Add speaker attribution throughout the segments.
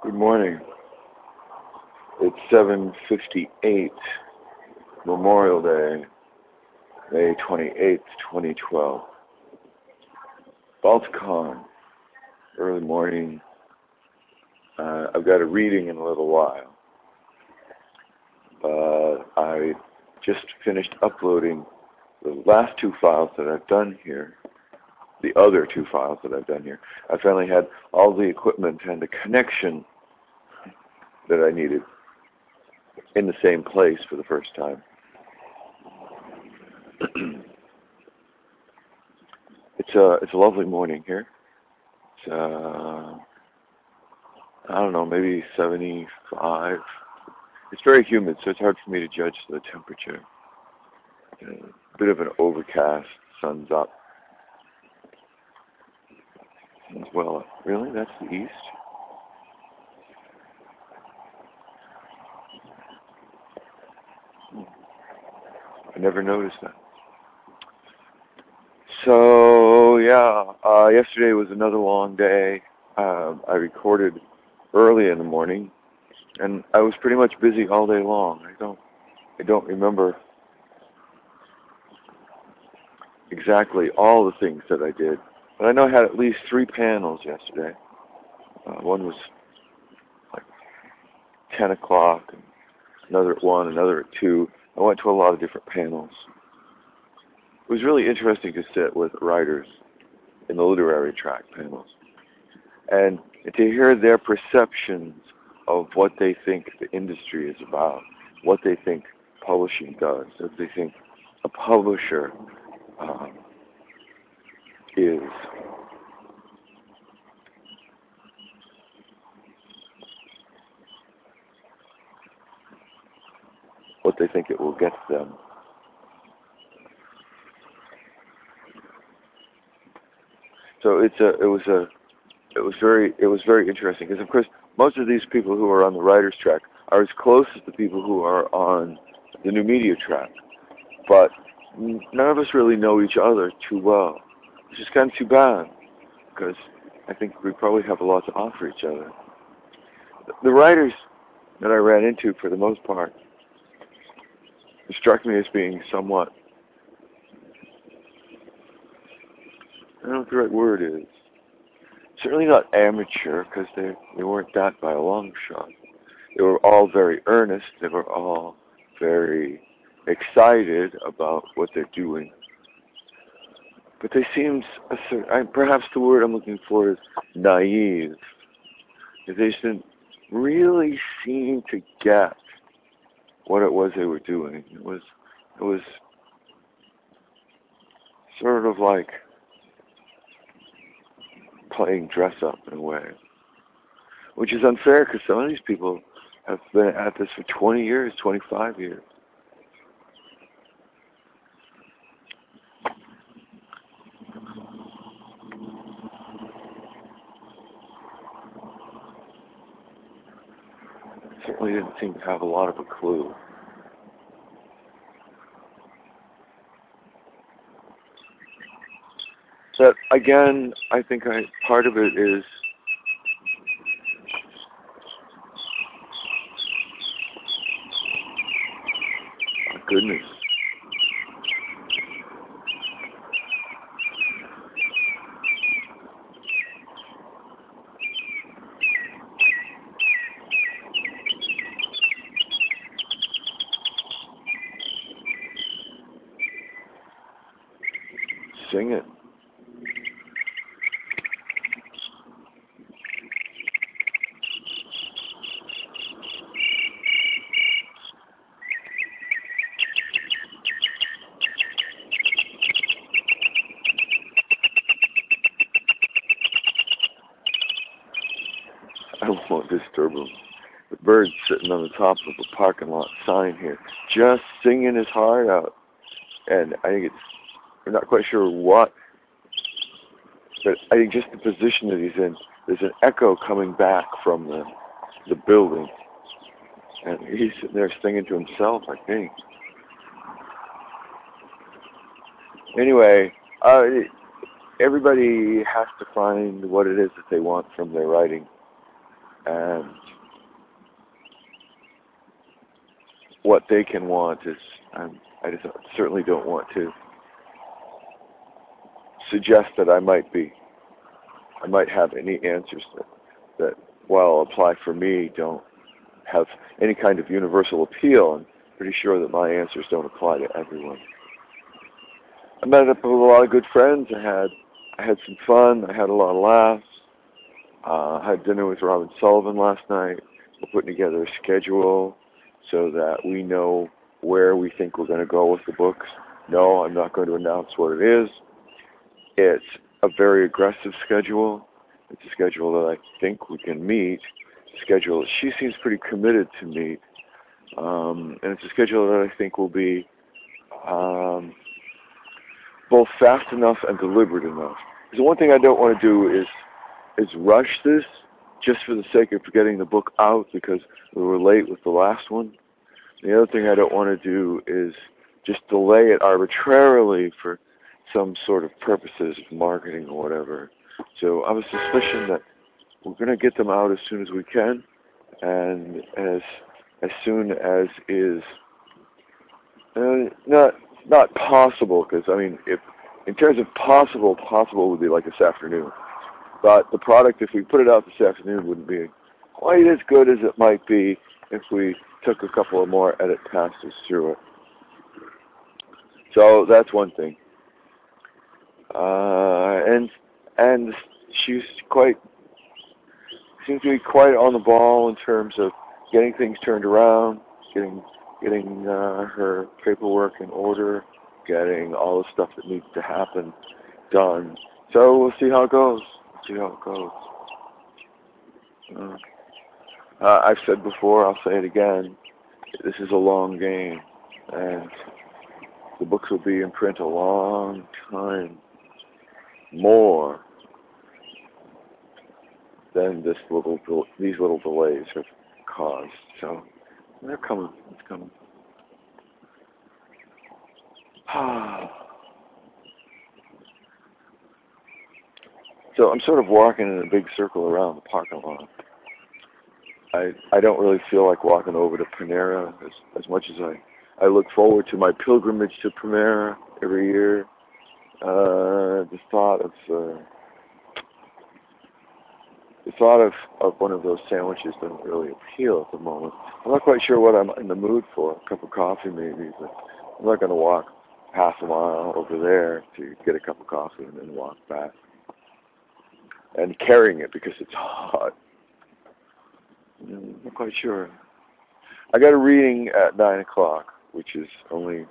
Speaker 1: Good morning. It's 7:58, Memorial Day, May 28th, 2012. Balticon, early morning. I've got a reading in a little while. I just finished uploading the last two files that I've done here, the other two files that I've done here. I finally had all the equipment and the connection that I needed in the same place for the first time. It's a lovely morning here. It's I don't know, maybe 75. It's very humid, so it's hard for me to judge the temperature. A bit of an overcast, sun's up. Sun's well up. Really? That's the east? I never noticed that. So, yeah, yesterday was another long day. I recorded early in the morning, and I was pretty much busy all day long. I don't remember exactly all the things that I did, but I know I had at least 3 panels yesterday. One was like 10 o'clock, and another at 1, another at 2. I went to a lot of different panels. It was really interesting to sit with writers in the literary track panels and to hear their perceptions of what they think the industry is about, what they think publishing does, what they think a publisher is. What they think it will get them. So it was very interesting because of course most of these people who are on the writer's track are as close as the people who are on the new media track, but none of us really know each other too well, which is kind of too bad because I think we probably have a lot to offer each other. The writers that I ran into, for the most part, struck me as being somewhat, I don't know what the right word is, certainly not amateur, because they weren't that by a long shot. They were all very earnest. They were all very excited about what they're doing. But they seemed, perhaps the word I'm looking for is naive. They just didn't really seem to get what it was they were doing. It was sort of like playing dress up in a way, which is unfair because some of these people have been at this for 20 years, 25 years. Certainly didn't seem to have a lot of a clue. But again, I think part of it is goodness. Sing it. I won't disturb him. The bird's sitting on the top of a parking lot sign here, just singing his heart out. And I think we're not quite sure what, but I think just the position that he's in, there's an echo coming back from the building. And he's sitting there singing to himself, I think. Anyway, everybody has to find what it is that they want from their writing. And what they can want is, I just certainly don't want to suggest that I might have any answers that while apply for me, don't have any kind of universal appeal. I'm pretty sure that my answers don't apply to everyone. I met up with a lot of good friends. I had some fun. I had a lot of laughs. I had dinner with Robin Sullivan last night. We're putting together a schedule so that we know where we think we're going to go with the books. No, I'm not going to announce what it is. It's a very aggressive schedule. It's a schedule that I think we can meet. A schedule that she seems pretty committed to meet. And it's a schedule that I think will be both fast enough and deliberate enough. Because the one thing I don't want to do is rush this just for the sake of getting the book out because we were late with the last one. The other thing I don't want to do is just delay it arbitrarily for some sort of purposes of marketing or whatever. So I have a suspicion that we're going to get them out as soon as we can, and as soon as is not possible. Because I mean, if in terms of possible would be like this afternoon. But the product, if we put it out this afternoon, wouldn't be quite as good as it might be if we took a couple of more edit passes through it. So that's one thing. And she's seems to be quite on the ball in terms of getting things turned around, getting her paperwork in order, getting all the stuff that needs to happen done. So we'll see how it goes. I've said before, I'll say it again, this is a long game, and the books will be in print a long time more than these little delays have caused. So they're coming. It's coming. So I'm sort of walking in a big circle around the parking lot. I don't really feel like walking over to Panera as much as I look forward to my pilgrimage to Panera every year. The thought of one of those sandwiches doesn't really appeal at the moment. I'm not quite sure what I'm in the mood for. A cup of coffee maybe, but I'm not going to walk half a mile over there to get a cup of coffee and then walk back. And carrying it because it's hot. I'm not quite sure. I got a reading at 9 o'clock, which is only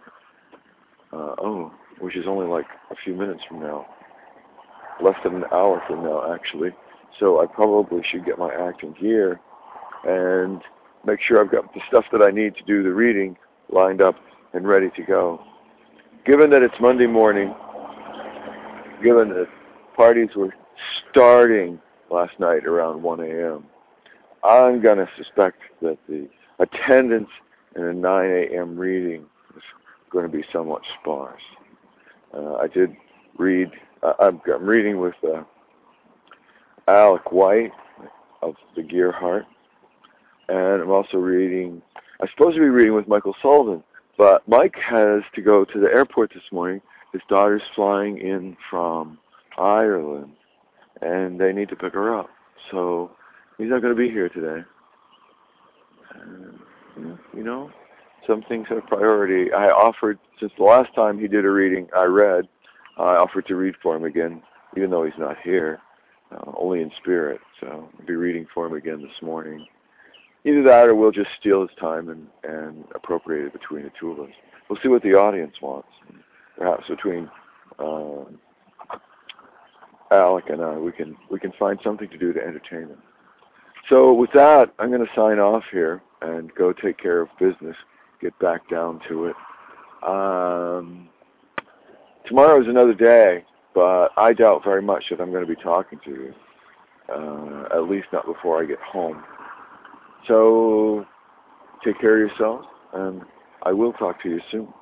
Speaker 1: like a few minutes from now. Less than an hour from now, actually. So I probably should get my act in gear and make sure I've got the stuff that I need to do the reading lined up and ready to go. Given that it's Monday morning, given that parties were starting last night around 1 a.m., I'm going to suspect that the attendance in a 9 a.m. reading is going to be somewhat sparse. I did read, I'm reading with Alec White of the Gear Heart, and I'm also reading, I'm supposed to be reading with Michael Sullivan, but Mike has to go to the airport this morning. His daughter's flying in from Ireland, and they need to pick her up. So he's not going to be here today. You know, some things have priority. I offered, since the last time he did a reading I read, I offered to read for him again, even though he's not here, only in spirit. So I'll be reading for him again this morning. Either that or we'll just steal his time and appropriate it between the two of us. We'll see what the audience wants. Perhaps between Alec and I, we can find something to do to entertain them. So with that, I'm going to sign off here and go take care of business, get back down to it. Tomorrow is another day, but I doubt very much that I'm going to be talking to you, at least not before I get home. So take care of yourself, and I will talk to you soon.